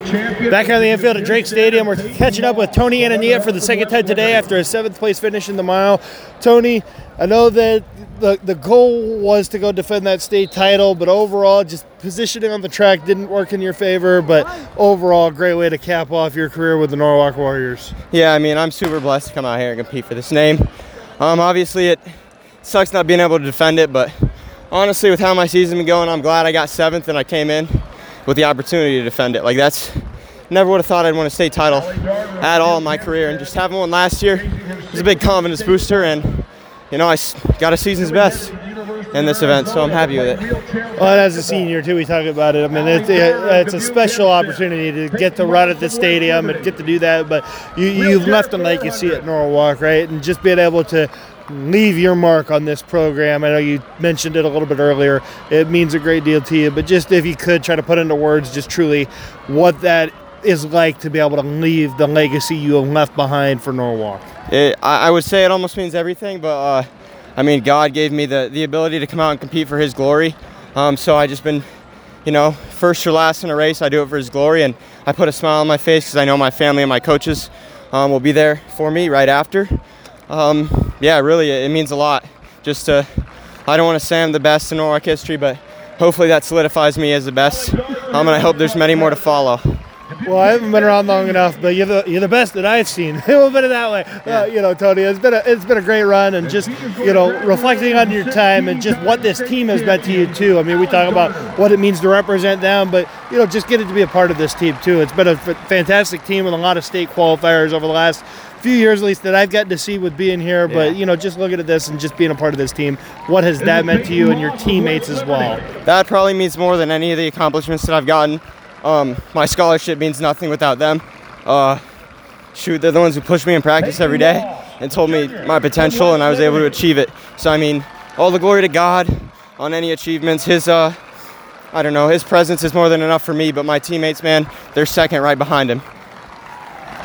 Back on the infield at Drake Stadium, we're catching up with Tony Anania for the second time today after a 7th place finish in the mile. Tony, I know that the goal was to go defend that state title, but overall, just positioning on the track didn't work in your favor, but overall, great way to cap off your career with the Norwalk Warriors. Yeah, I mean, I'm super blessed to come out here and compete for this name. Obviously, it sucks not being able to defend it, but honestly, with how my season been going, I'm glad I got 7th and I came in with the opportunity to defend it. Like, that's never would have thought I'd win a state title at all in my career, and just having one last year was a big confidence booster, and you know, I got a season's best in this event, so I'm happy with it. Well, and as a senior too, we talk about it. I mean, it's a special opportunity to get to run at the stadium and get to do that, but you've left a legacy at Norwalk, right? And just being able to leave your mark on this program. I know you mentioned it a little bit earlier. It means a great deal to you, but just if you could try to put into words just truly what that is like to be able to leave the legacy you have left behind for Norwalk. I would say it almost means everything, but I mean, God gave me the ability to come out and compete for His glory. So I just been, you know, first or last in a race, I do it for His glory, and I put a smile on my face because I know my family and my coaches will be there for me right after. Yeah, really, it means a lot. Just I don't want to say I'm the best in Norwalk history, but hopefully that solidifies me as the best. And I hope there's many more to follow. Well, I haven't been around long enough, but you're the best that I've seen. We'll put it that way. Yeah. You know, Tony, it's been a great run, and just, you know, reflecting on your time and just what this team has meant to you too. I mean, we talk about what it means to represent them, but you know, just getting to be a part of this team too. It's been a fantastic team with a lot of state qualifiers over the last few years, at least, that I've gotten to see with being here. Yeah. But you know, just looking at this and just being a part of this team, what has that meant to you and your teammates as well? That probably means more than any of the accomplishments that I've gotten. My scholarship means nothing without them. Shoot, they're the ones who pushed me in practice every day and told me my potential, and I was able to achieve it. So I mean, all the glory to God on any achievements. His I don't know, His presence is more than enough for me, but my teammates, man, they're second right behind Him.